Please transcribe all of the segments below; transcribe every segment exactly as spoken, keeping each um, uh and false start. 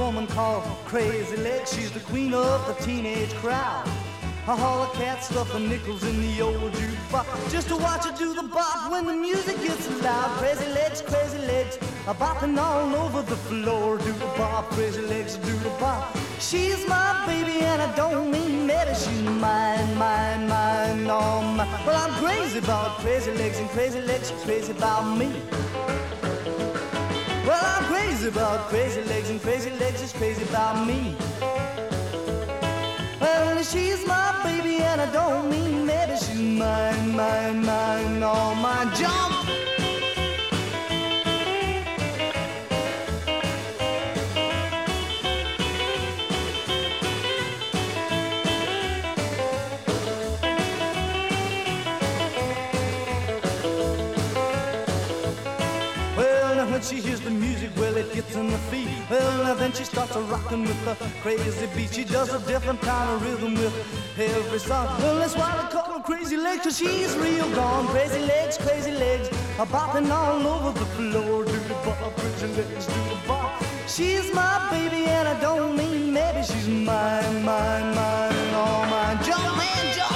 woman called Crazy Legs. She's the queen of the teenage crowd. A holler cat stuffing nickels in the old jukebox just to watch her do the bop when the music gets loud. Crazy Legs, Crazy Legs, a bopping all over the floor. Do the bop, Crazy Legs, do the bop. She's my baby and I don't mean maybe. She's mine, mine, mine, all mine. Well, I'm crazy about Crazy Legs and Crazy Legs, she's crazy about me. Well, I'm crazy about Crazy Legs and Crazy Legs is crazy about me. Well, she's my baby and I don't mean maybe. She's mine, mine, mine, all mine. Jump! When she hears the music, well, it gets in the feet. Well, then she starts a rockin' with the crazy beat. She does a different kind of rhythm with every song. Well, that's why they call her Crazy Legs, 'cause she's real gone. Crazy Legs, Crazy Legs, a bopping all over the floor. Do the bop, Crazy Legs, do the bop. She's my baby and I don't mean maybe. She's mine, mine, mine, all mine. Jump, man, jump!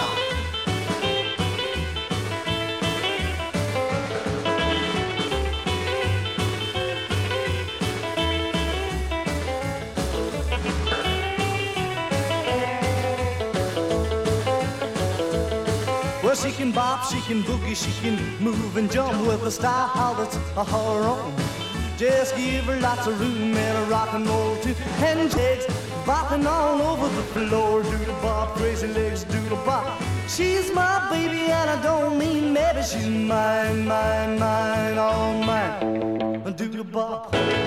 Well, she can bop, she can boogie, she can move and jump with a style that's her own. Just give her lots of room and a rock and roll too. And takes bopping all over the floor. Do the bop, Crazy Legs, do the bop. She's my baby and I don't mean maybe. She's mine, mine, mine, all mine. Do the bop.